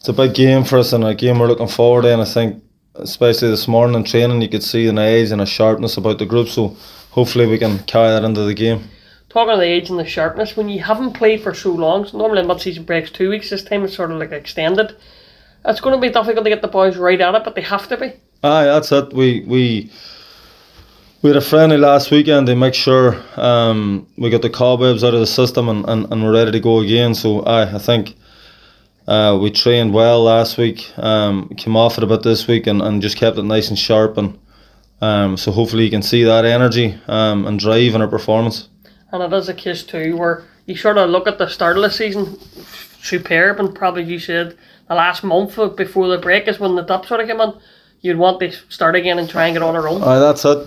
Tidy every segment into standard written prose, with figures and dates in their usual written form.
It's a big game for us and a game we're looking forward to, and I think especially this morning in training you could see an age and a sharpness about the group, so hopefully we can carry that into the game. Talking of the age and the sharpness, when you haven't played for so long, so normally mid-season breaks 2 weeks, this time it's sort of like extended. It's going to be difficult to get the boys right at it, but they have to be. Aye, that's it. We had a friendly last weekend to make sure we got the cobwebs out of the system and we're ready to go again. So I think we trained well last week, came off it a bit this week and just kept it nice and sharp, and so hopefully you can see that energy and drive in our performance. And it is a case too where you sort of look at the start of the season, superb, and probably you said the last month before the break is when the dip sort of came in. You'd want to start again and try and get on a run. That's it.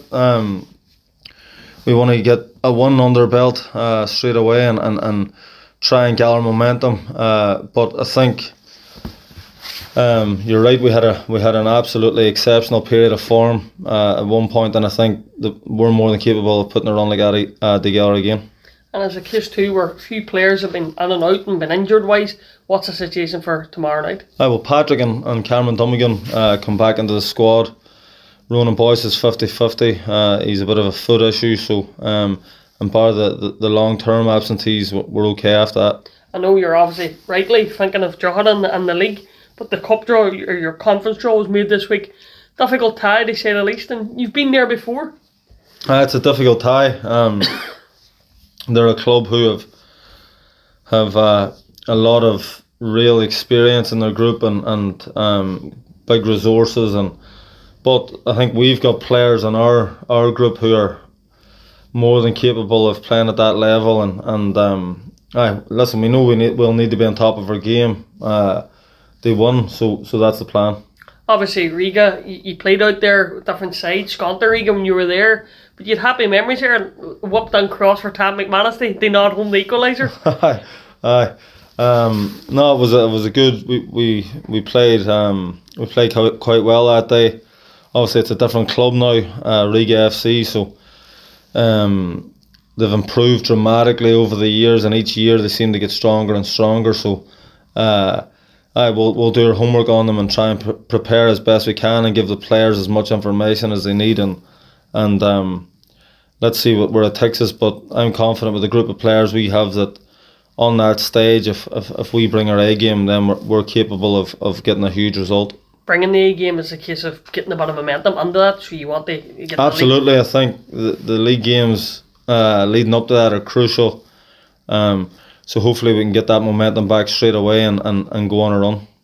We want to get a win under belt straight away and try and gather momentum. But I think you're right. We had an absolutely exceptional period of form at one point, and I think that we're more than capable of putting a run like that together again. And as a case too, where a few players have been in and out and been injured wise, what's the situation for tomorrow night? Well, Patrick and Cameron Dummigan come back into the squad. Ronan Boyce is 50-50. He's a bit of a foot issue, so and bar the long-term absentees, we're okay after that. I know you're obviously rightly thinking of Drogheda and the league, but the cup draw, or your conference draw, was made this week. Difficult tie, to say the least, and you've been there before. It's a difficult tie. They're a club who have a lot of real experience in their group and big resources, but I think we've got players in our group who are more than capable of playing at that level, and listen, we know we'll need to be on top of our game. They won, so that's the plan. Obviously Riga, you played out there with different sides, Sconta Riga when you were there, but you had happy memories here, and whooped down cross for Tam McManus, they nod home the equaliser. Aye. No, it was a good. We played quite well that day. Obviously, it's a different club now, Riga FC. So they've improved dramatically over the years, and each year they seem to get stronger and stronger. So we'll do our homework on them and try and prepare as best we can and give the players as much information as they need, and let's see where it takes us. But I'm confident with the group of players we have that on that stage, if we bring our A game, then we're capable of getting a huge result. Bringing the A game is a case of getting a bit of momentum under that, so you want to get absolutely. I think the league games leading up to that are crucial. So hopefully we can get that momentum back straight away and go on a run.